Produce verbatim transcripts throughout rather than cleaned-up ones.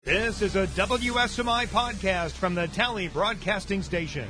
This is a W S M I podcast from the Tally Broadcasting Station.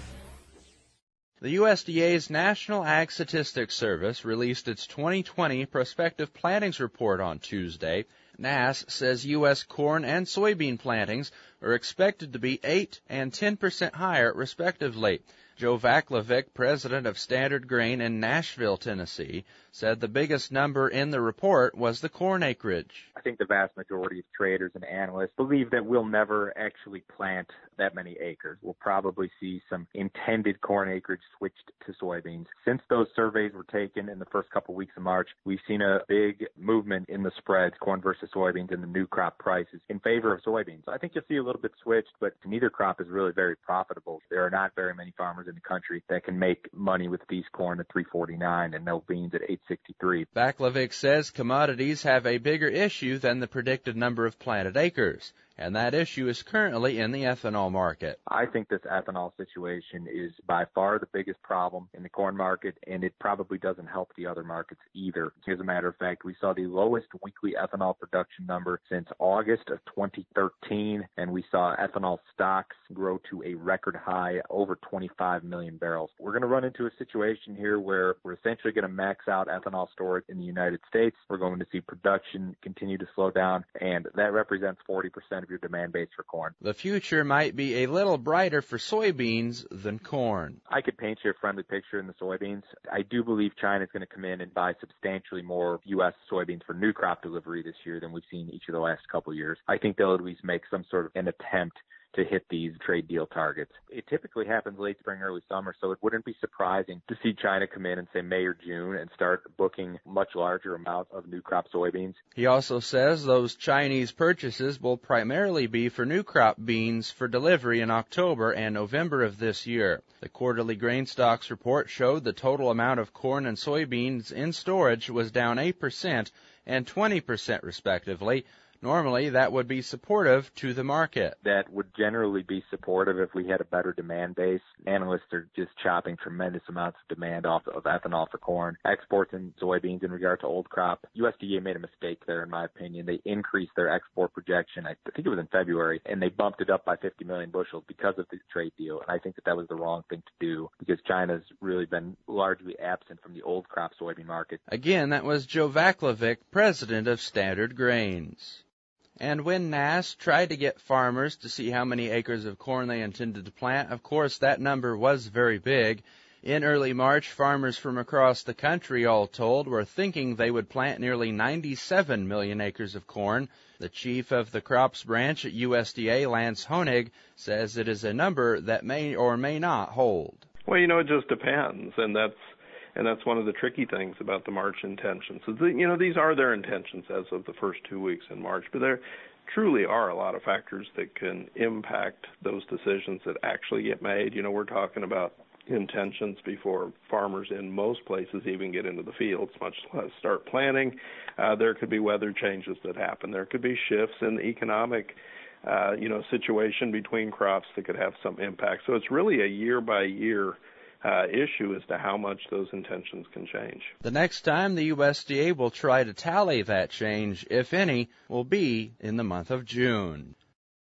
The U S D A's National Ag Statistics Service released its twenty twenty prospective plantings report on Tuesday. N A S says U S corn and soybean plantings are expected to be eight and ten percent higher, respectively. Joe Vaclavic, president of Standard Grain in Nashville, Tennessee, said the biggest number in the report was the corn acreage. I think the vast majority of traders and analysts believe that we'll never actually plant that many acres. We'll probably see some intended corn acreage switched to soybeans. Since those surveys were taken in the first couple weeks of March, we've seen a big movement in the spreads, corn versus soybeans, and the new crop prices in favor of soybeans. I think you'll see a little bit switched, but neither crop is really very profitable. There are not very many farmers in the country that can make money with beef corn at three forty-nine and no beans at eight sixty-three. Vaclavic says commodities have a bigger issue than the predicted number of planted acres, and that issue is currently in the ethanol market. I think this ethanol situation is by far the biggest problem in the corn market, and it probably doesn't help the other markets either. As a matter of fact, we saw the lowest weekly ethanol production number since August of twenty thirteen, and we saw ethanol stocks grow to a record high over twenty-five million barrels. We're going to run into a situation here where we're essentially going to max out ethanol storage in the United States. We're going to see production continue to slow down, and that represents forty percent of your demand base for corn. The future might be a little brighter for soybeans than corn. I could paint you a friendly picture in the soybeans. I do believe China is going to come in and buy substantially more U S soybeans for new crop delivery this year than we've seen each of the last couple of years. I think they'll at least make some sort of an attempt to hit these trade deal targets. It typically happens late spring, early summer, so it wouldn't be surprising to see China come in and say May or June and start booking much larger amounts of new crop soybeans. He also says those Chinese purchases will primarily be for new crop beans for delivery in October and November of this year. The quarterly grain stocks report showed the total amount of corn and soybeans in storage was down eight percent and twenty percent respectively. Normally, that would be supportive to the market. That would generally be supportive if we had a better demand base. Analysts are just chopping tremendous amounts of demand off of ethanol for corn. Exports in soybeans in regard to old crop, U S D A made a mistake there, in my opinion. They increased their export projection, I think it was in February, and they bumped it up by fifty million bushels because of the trade deal. And I think that that was the wrong thing to do because China's really been largely absent from the old crop soybean market. Again, that was Joe Vaclavic, president of Standard Grains. And when N A S tried to get farmers to see how many acres of corn they intended to plant, of course that number was very big. In early March, farmers from across the country, all told, were thinking they would plant nearly ninety-seven million acres of corn. The chief of the crops branch at U S D A, Lance Honig, says it is a number that may or may not hold. Well, you know, it just depends, and that's And that's one of the tricky things about the March intentions. So, the, you know, these are their intentions as of the first two weeks in March, but there truly are a lot of factors that can impact those decisions that actually get made. You know, we're talking about intentions before farmers in most places even get into the fields, much less start planting. Uh, there could be weather changes that happen. There could be shifts in the economic uh, you know, situation between crops that could have some impact. So it's really a year-by-year Uh, issue as to how much those intentions can change. The next time the U S D A will try to tally that change, if any, will be in the month of June.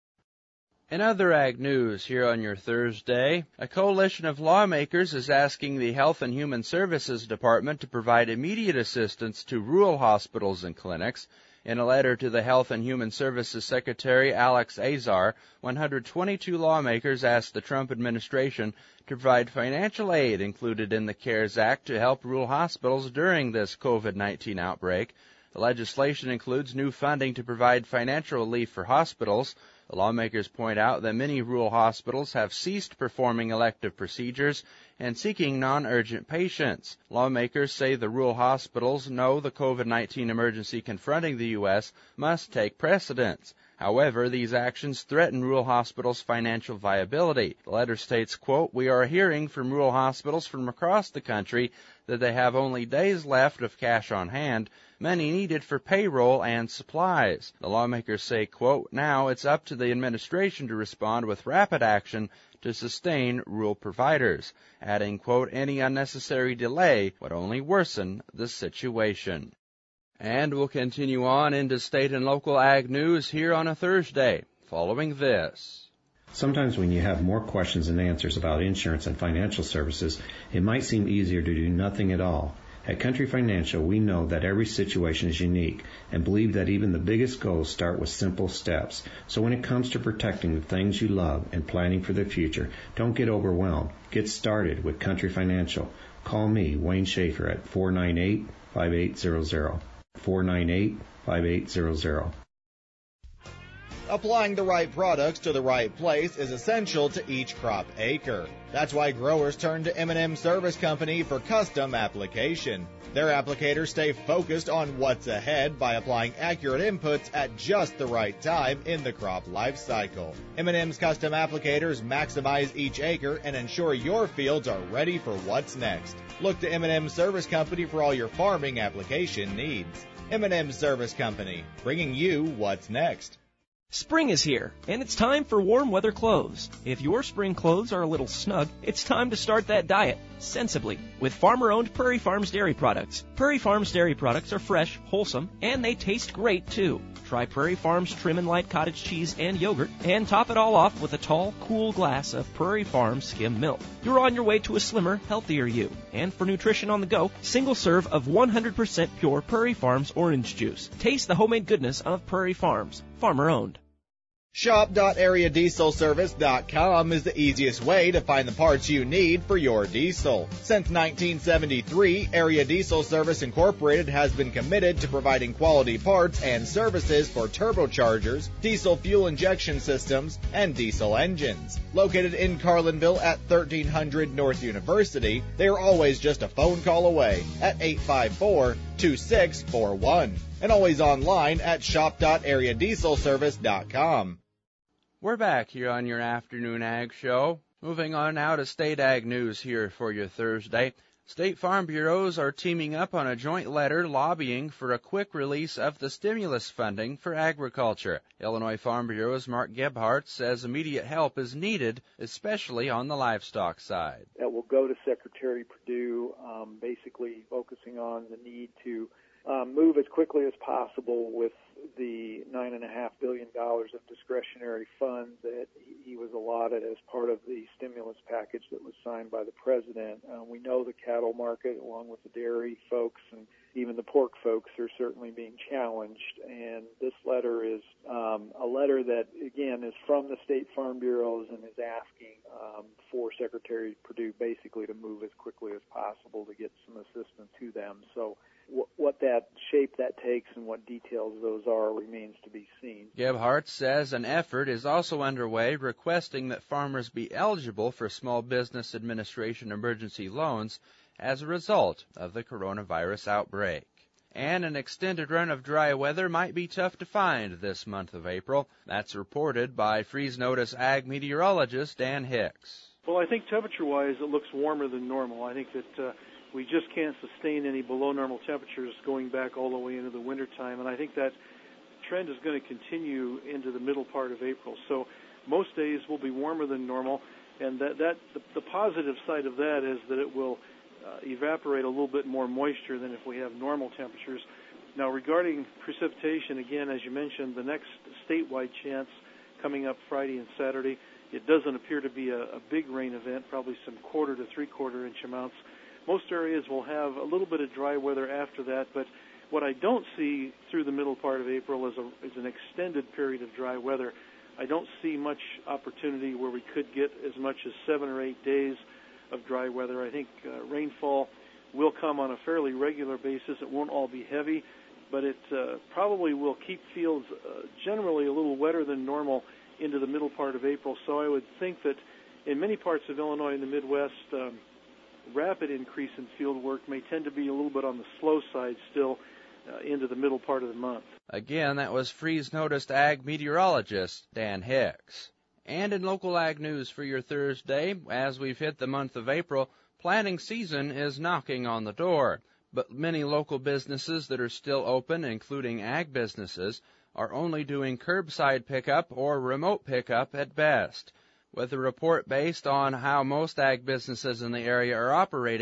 In other ag news here on your Thursday, a coalition of lawmakers is asking the Health and Human Services Department to provide immediate assistance to rural hospitals and clinics. In a letter to the Health and Human Services Secretary Alex Azar, one hundred twenty-two lawmakers asked the Trump administration to provide financial aid included in the CARES Act to help rural hospitals during this COVID nineteen outbreak. The legislation includes new funding to provide financial relief for hospitals. The lawmakers point out that many rural hospitals have ceased performing elective procedures and seeking non-urgent patients. Lawmakers say the rural hospitals know the COVID nineteen emergency confronting the U S must take precedence. However, these actions threaten rural hospitals' financial viability. The letter states, quote, "We are hearing from rural hospitals from across the country that they have only days left of cash on hand, many needed for payroll and supplies." The lawmakers say, quote, "Now it's up to the administration to respond with rapid action to sustain rural providers," adding, quote, "Any unnecessary delay would only worsen the situation." And we'll continue on into state and local ag news here on a Thursday, following this. Sometimes when you have more questions than answers about insurance and financial services, it might seem easier to do nothing at all. At Country Financial, we know that every situation is unique and believe that even the biggest goals start with simple steps. So when it comes to protecting the things you love and planning for the future, don't get overwhelmed. Get started with Country Financial. Call me, Wayne Schaefer, at four nine eight, five eight zero zero. four nine eight, five eight zero zero. Applying the right products to the right place is essential to each crop acre. That's why growers turn to M and M Service Company for custom application. Their applicators stay focused on what's ahead by applying accurate inputs at just the right time in the crop life cycle. M and M's custom applicators maximize each acre and ensure your fields are ready for what's next. Look to M and M Service Company for all your farming application needs. M and M Service Company, bringing you what's next. Spring is here, and it's time for warm weather clothes. If your spring clothes are a little snug, it's time to start that diet sensibly with farmer-owned Prairie Farms dairy products. Prairie Farms dairy products are fresh, wholesome, and they taste great, too. Try Prairie Farms Trim and Light cottage cheese and yogurt, and top it all off with a tall, cool glass of Prairie Farms skim milk. You're on your way to a slimmer, healthier you. And for nutrition on the go, single serve of one hundred percent pure Prairie Farms orange juice. Taste the homemade goodness of Prairie Farms, farmer-owned. Shop dot area diesel service dot com is the easiest way to find the parts you need for your diesel. Since nineteen seventy-three, Area Diesel Service Incorporated has been committed to providing quality parts and services for turbochargers, diesel fuel injection systems, and diesel engines. Located in Carlinville at thirteen hundred North University, they are always just a phone call away at eight five four, two six four one. And always online at shop dot area diesel service dot com. We're back here on your afternoon ag show. Moving on now to state ag news here for your Thursday. State farm bureaus are teaming up on a joint letter lobbying for a quick release of the stimulus funding for agriculture. Illinois Farm Bureau's Mark Gebhardt says immediate help is needed, especially on the livestock side. That will go to Secretary Perdue, um, basically focusing on the need to um, move as quickly as possible with the nine and a half billion dollars of discretionary funds that he was allotted as part of the stimulus package that was signed by the president. Uh, we know the cattle market, along with the dairy folks and even the pork folks, are certainly being challenged. And this letter is um, a letter that, again, is from the state farm bureaus and is asking um, for Secretary Perdue basically to move as quickly as possible to get some assistance to them. So what that shape that takes and what details those are remains to be seen. Gebhardt says an effort is also underway requesting that farmers be eligible for Small Business Administration emergency loans as a result of the coronavirus outbreak. And an extended run of dry weather might be tough to find this month of April. That's reported by Freeze Notice ag meteorologist Dan Hicks. Well, I think temperature-wise it looks warmer than normal. I think that uh, we just can't sustain any below normal temperatures going back all the way into the wintertime, and I think that trend is going to continue into the middle part of April. So most days will be warmer than normal, and that, that the, the positive side of that is that it will uh, evaporate a little bit more moisture than if we have normal temperatures. Now, regarding precipitation, again, as you mentioned, the next statewide chance coming up Friday and Saturday, it doesn't appear to be a, a big rain event, probably some quarter to three-quarter inch amounts. Most areas will have a little bit of dry weather after that, but what I don't see through the middle part of April is, a, is an extended period of dry weather. I don't see much opportunity where we could get as much as seven or eight days of dry weather. I think uh, rainfall will come on a fairly regular basis. It won't all be heavy, but it uh, probably will keep fields uh, generally a little wetter than normal into the middle part of April. So I would think that in many parts of Illinois and the Midwest, um, rapid increase in field work may tend to be a little bit on the slow side still uh, into the middle part of the month. Again, that was Freeze Noticed ag meteorologist Dan Hicks. And in local ag news for your Thursday, as we've hit the month of April, planting season is knocking on the door. But many local businesses that are still open, including ag businesses, are only doing curbside pickup or remote pickup at best. With a report based on how most ag businesses in the area are operating,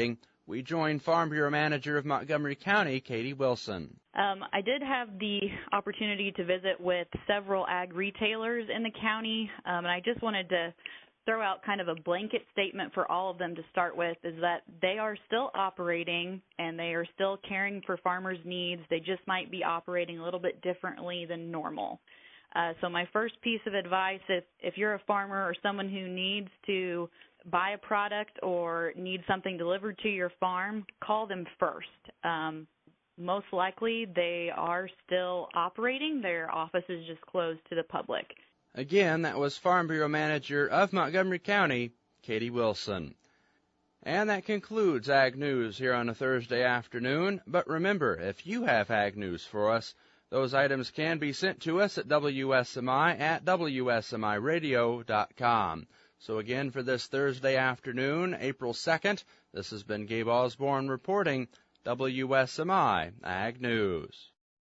we join Farm Bureau Manager of Montgomery County, Katie Wilson. Um, I did have the opportunity to visit with several ag retailers in the county, um, and I just wanted to throw out kind of a blanket statement for all of them to start with, is that they are still operating and they are still caring for farmers' needs. They just might be operating a little bit differently than normal. Uh, so my first piece of advice, if, if you're a farmer or someone who needs to buy a product or need something delivered to your farm, call them first. Um, most likely they are still operating. Their office is just closed to the public. Again, that was Farm Bureau Manager of Montgomery County, Katie Wilson. And that concludes Ag News here on a Thursday afternoon. But remember, if you have Ag News for us, those items can be sent to us at W S M I at W S M I radio dot com. So again, for this Thursday afternoon, April second, this has been Gabe Osborne reporting W S M I Ag News.